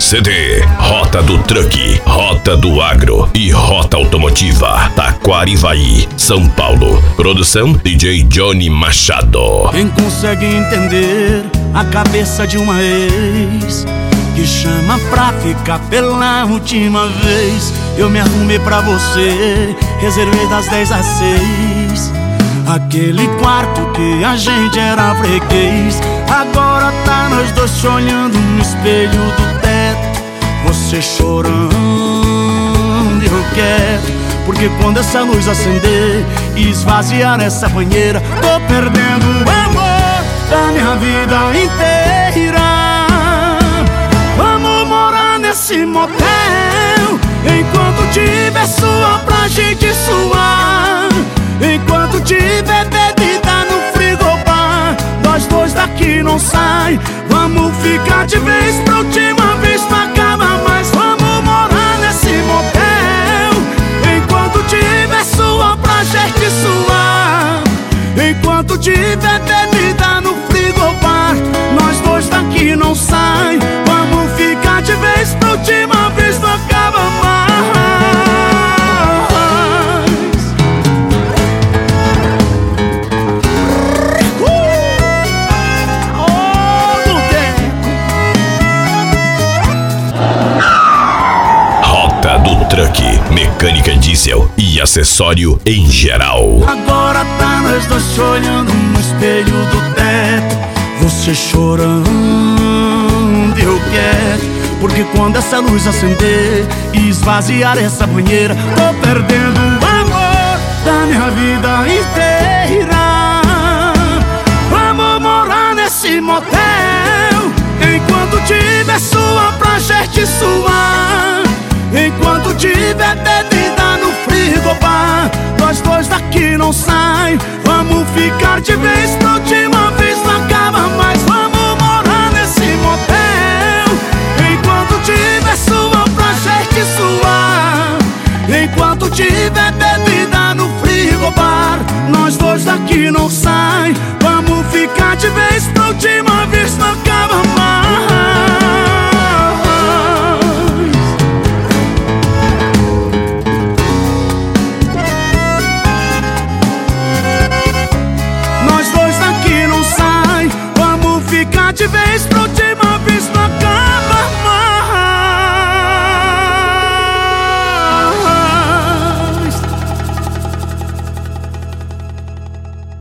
CD, Rota do Truck, Rota do Agro e Rota Automotiva, Taquarivaí, São Paulo. Produção DJ Johnny Machado. Quem consegue entender a cabeça de uma ex que chama pra ficar pela última vez? Eu me arrumei pra você, reservei das 10 às 6 aquele quarto que a gente era freguês. Agora tá nós dois se olhando no espelho do teto, você chorando e eu quieto, porque quando essa luz acender e esvaziar essa banheira, tô perdendo o amor da minha vida inteira. Vamos morar nesse motel enquanto tiver suor pra gente suar, enquanto tiver bebida no frigobar. Nós dois daqui não sai, vamos ficar de vez pra última vez, não acaba mais. Vamos morar nesse motel enquanto tiver suor pra gente suar, enquanto tiver bebida no frigobar. Nós dois daqui não sai, vamos ficar de vez pra última vez, não acaba mais. Rota do Truck, mecânica diesel e acessório em geral. Agora tá nós dois se olhando no espelho do teto, você chorando e eu quieto, porque quando essa luz acender e esvaziar essa banheira, tô perdendo o amor da minha vida inteira. Vamos morar nesse motel enquanto tiver suor pra gente suar, enquanto tiver bebida no frigobar. Nós dois daqui não sai, vamos ficar de vez